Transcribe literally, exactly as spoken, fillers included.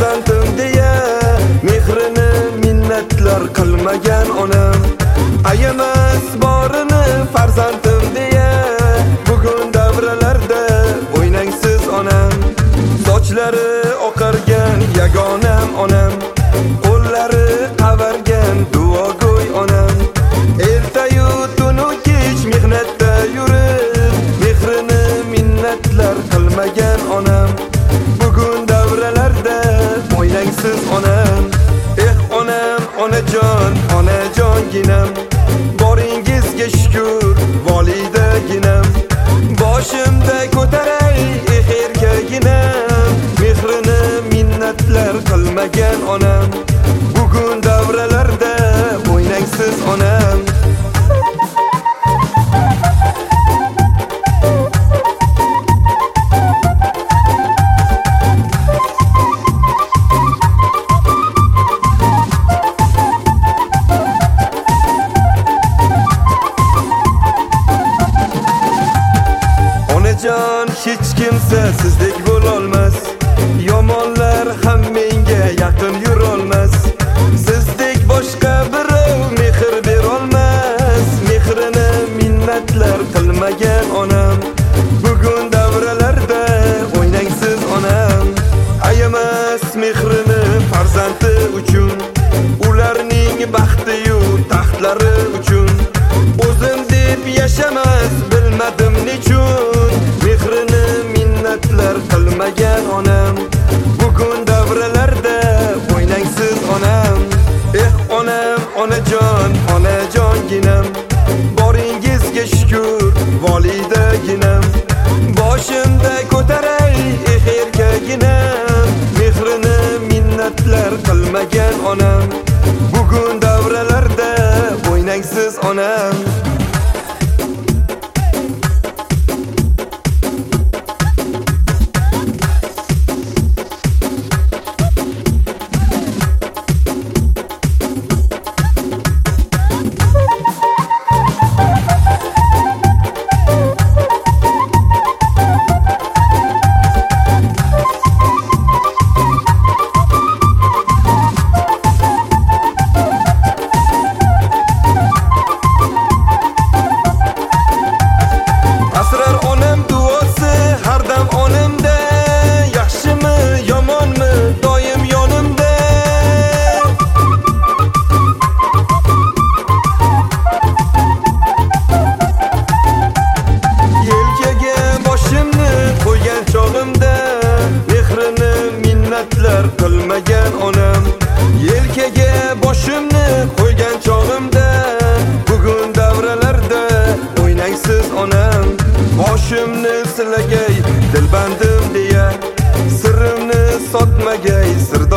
farzandim deya mehrini minnatlar qilmagan onam. Ayamas borini farzandim deya bugun davralarda o'ynangsiz onam. Sochlari oqargan yagonam onam, qo'llari qavargan duogo'y onam. Ertayu tunu kech mehnatda yurib mehrini minnatlar qilmagan onam. Bugun davralarda o'ynangsiz onam. Eh onam, onajon, onajonginam, boringizga shukr volidaginam. Boshimda ko'taray eh erkaginam, mehrini minnatlar qilmagan onam. Bugun davralarda o'ynangsiz onam. Onajon, hech kimsa sizdek bo'lolmas, yomonlar ham menga yaqin yurolmas. Sizdek boshqa birov mehr berolmas, mehrini minnatlar qilmagan onam. Bugun davralarda o'ynangsiz onam. Ayamas mehrini farzandi uchun, ularning baxti-yu taxtlari uchun. O'zim deb yashamas bilmadim nechun, mehrini minnatlar qilmagan onam. Bugun davralarda o'ynangsiz onam. Eh onam, onajon, onajonginam, boringizga shukr volidaginam. Boshimda ko'taray eh erkaginam, mehrini minnatlar qilmagan onam. Bugun davralarda o'ynangsiz onam. Qilmagan onam, yelkaga boshimni qo'ygan chog'imda bugun davralarda o'ynangsiz onam. Boshimni silagay dilbandim deya, sirrimni sotmagay sir